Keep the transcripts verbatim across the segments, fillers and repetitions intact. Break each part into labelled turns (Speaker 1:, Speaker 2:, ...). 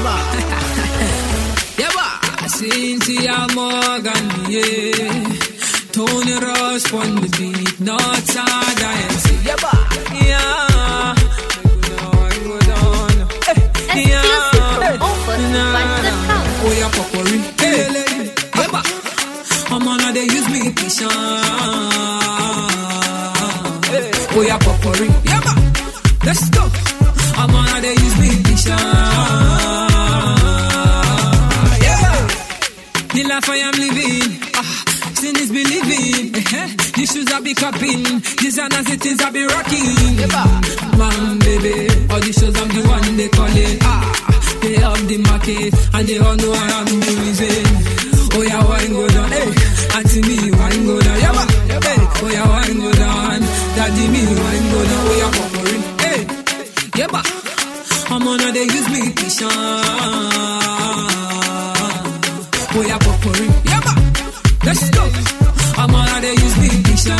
Speaker 1: Yeah, ba. Cynthia Morgan, yeah. Tony Ross on the beat, not sad, I am say, yeah, ba. Yeah. Go down, yeah. Oh, yeah, Popori. Hey, lady. Yeah, ba. I'm on, they use me to shine. Oh, yeah, Popori. Yeah, ba. Let's go. I'm on, they use me to shine. The life I am living, ah, sin is believing. Eh, the shoes I be copying, designers the things I be rocking. Yeah, man, baby, all the shows I'm the one they call it. Ah, they have the market and they all know I am the reason. Oh yeah, wine go down, hey, auntie me wine go down. Yeah, hey, oh yeah, wine go down, daddy me wine go down. Oh yeah, Popori, hey, yeah, ba, I'm on they use me to shine. Oh yeah, Popori, yeah, ba. Let's go. I'm on they use me to shine.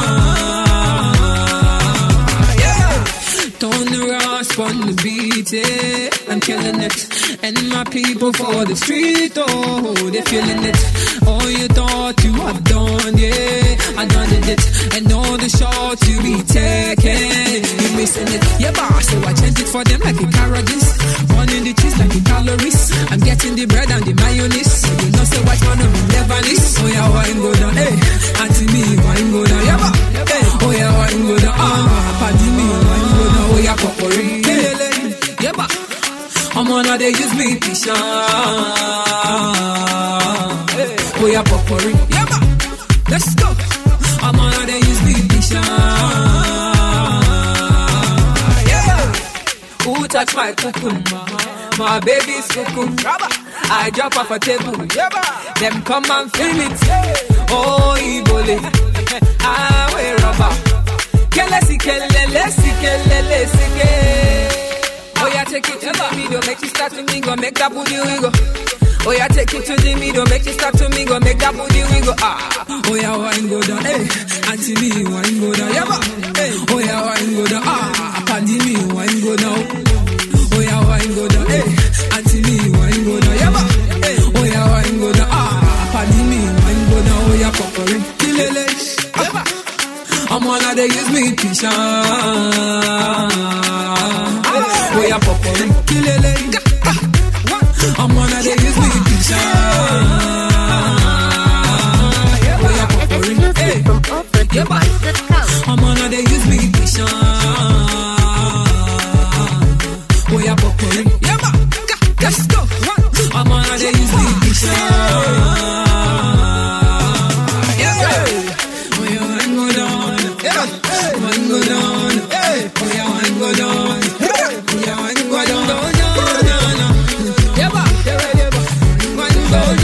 Speaker 1: Yeah. Tony Ross on the beat, yeah. I'm killing it. And my people for the street, oh, they feeling it. All you thought you have done, yeah, I done it. And all the shots you be taking, you missing it. Yeah, ba. So I change it for them like a carrots. Running the cheese like a calories. I'm getting the bread and the mayonnaise. So you know say white man of Lebanese. Oh yeah, wine go down, hey. Auntie me, wine go down, yeah, ba. Hey. Oh yeah, wine go down, ah. Paddy me, wine go down. Oh yeah, Popori, hey. Yeah, ba. I'm on they use me to shine. Hey. Oh yeah, Popori, yeah, ba. Let's go. I'm on they use me to shine. Who touch my cocoon? My baby's cocoon. I drop off a table. Them come and feel it. Oh, Ibole. I wear rubber. Kelesi, kelesi, kelesi, kelesi. Oh, yeah, take it to the middle. Make you start to me, go make that booty wiggle. Oh, yeah, take it to the middle. Make you start to me, go make that booty wiggle. Ah. Oh, yeah, wine go down. Hey, auntie me, wine go down. Yeah, hey. Oh, yeah, wine go down. Ah, paddy me, wine go down. Oh yeah, wine go down, hey, auntie me, wine go down, yeah, hey, oh yeah, wine go down, ah, paddy me, wine go down, oh yeah, Popori, kilele, ah, I'm on they use me to shine, oh yeah, Popori, kilele, I'm on they use me to shine, oh yeah, Popori, hey, yeah, I'm on they use me to shine. Oh yeah, Popori, yeah, ma. Let's go. I'm on they use me to shine. Yeah. Oh yeah, wine go down. Yeah. Wine go down. Oh yeah, wine go down. Oh yeah, wine go down. Yeah, ma. Wine go down.